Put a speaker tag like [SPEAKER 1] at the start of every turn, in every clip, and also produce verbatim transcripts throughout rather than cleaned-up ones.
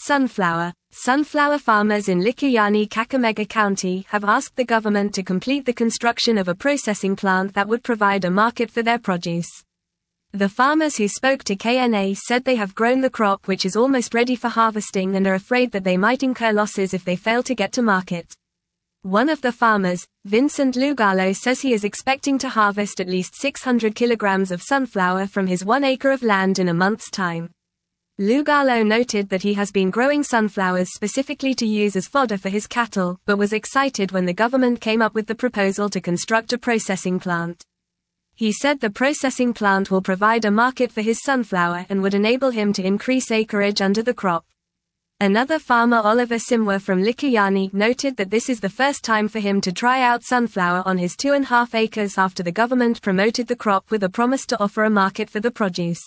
[SPEAKER 1] Sunflower. Sunflower farmers in Likuyani, Kakamega County have asked the government to complete the construction of a processing plant that would provide a market for their produce. The farmers who spoke to K N A said they have grown the crop which is almost ready for harvesting and are afraid that they might incur losses if they fail to get to market. One of the farmers, Vincent Lugalo, says he is expecting to harvest at least six hundred kilograms of sunflower from his one acre of land in a month's time. Lugalo noted that he has been growing sunflowers specifically to use as fodder for his cattle, but was excited when the government came up with the proposal to construct a processing plant. He said the processing plant will provide a market for his sunflower and would enable him to increase acreage under the crop. Another farmer, Oliver Simwa from Likuyani, noted that this is the first time for him to try out sunflower on his two and a half acres after the government promoted the crop with a promise to offer a market for the produce.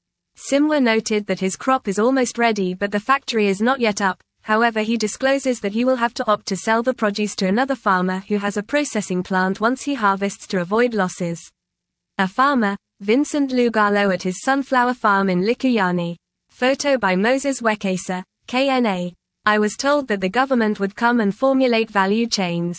[SPEAKER 1] Simwa noted that his crop is almost ready but the factory is not yet up, however he discloses that he will have to opt to sell the produce to another farmer who has a processing plant once he harvests to avoid losses. A farmer, Vincent Lugalo, at his sunflower farm in Likuyani. Photo by Moses Wekesa, K N A. I was told that the government would come and formulate value chains.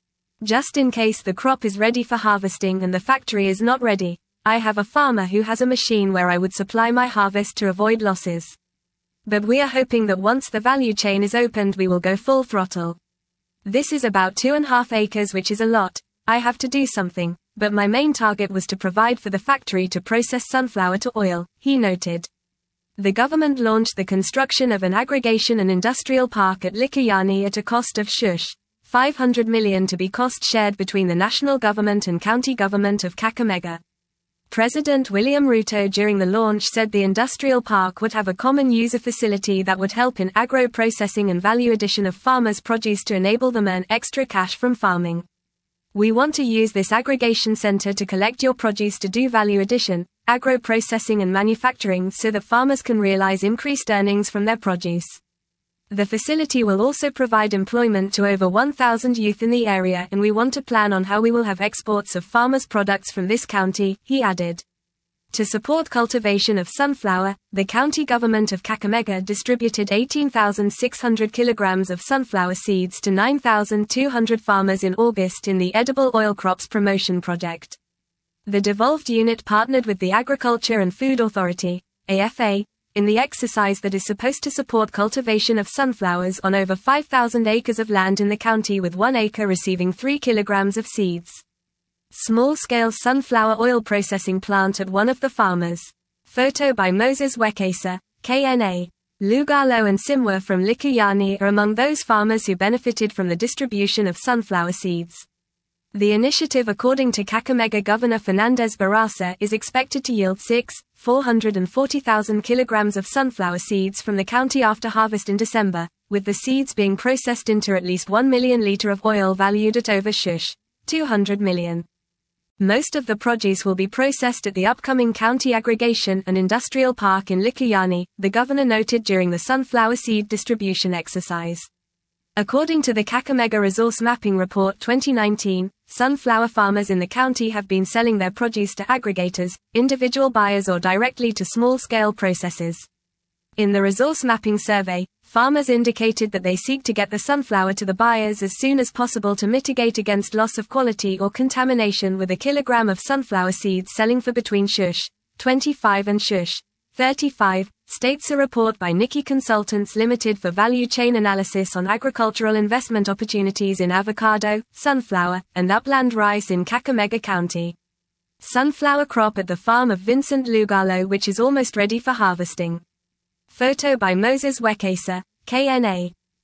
[SPEAKER 1] Just in case the crop is ready for harvesting and the factory is not ready, I have a farmer who has a machine where I would supply my harvest to avoid losses. But we are hoping that once the value chain is opened we will go full throttle. This is about two and a half acres, which is a lot. I have to do something, but my main target was to provide for the factory to process sunflower to oil, he noted. The government launched the construction of an aggregation and industrial park at Likuyani at a cost of shush, five hundred million to be cost shared between the national government and county government of Kakamega. President William Ruto during the launch said the industrial park would have a common user facility that would help in agro-processing and value addition of farmers' produce to enable them earn extra cash from farming. We want to use this aggregation center to collect your produce to do value addition, agro-processing and manufacturing so that farmers can realize increased earnings from their produce. The facility will also provide employment to over one thousand youth in the area, and we want to plan on how we will have exports of farmers' products from this county, he added. To support cultivation of sunflower, the county government of Kakamega distributed eighteen thousand six hundred kilograms of sunflower seeds to nine thousand two hundred farmers in August in the Edible Oil Crops Promotion Project. The devolved unit partnered with the Agriculture and Food Authority, A F A, in the exercise that is supposed to support cultivation of sunflowers on over five thousand acres of land in the county, with one acre receiving three kilograms of seeds. Small-scale sunflower oil processing plant at one of the farmers. Photo by Moses Wekesa, K N A. Lugalo and Simwa from Likuyani are among those farmers who benefited from the distribution of sunflower seeds. The initiative, according to Kakamega Governor Fernandez Barasa, is expected to yield six million four hundred forty thousand kilograms of sunflower seeds from the county after harvest in December, with the seeds being processed into at least one million litre of oil valued at over shush, two hundred million. Most of the produce will be processed at the upcoming county aggregation and industrial park in Likuyani, the governor noted during the sunflower seed distribution exercise. According to the Kakamega Resource Mapping Report twenty nineteen, sunflower farmers in the county have been selling their produce to aggregators, individual buyers or directly to small-scale processors. In the resource mapping survey, farmers indicated that they seek to get the sunflower to the buyers as soon as possible to mitigate against loss of quality or contamination, with a kilogram of sunflower seeds selling for between shush twenty-five and shush thirty-five, states a report by Nikki Consultants Limited for value chain analysis on agricultural investment opportunities in avocado, sunflower, and upland rice in Kakamega County. Sunflower crop at the farm of Vincent Lugalo, which is almost ready for harvesting. Photo by Moses Wekesa, K N A.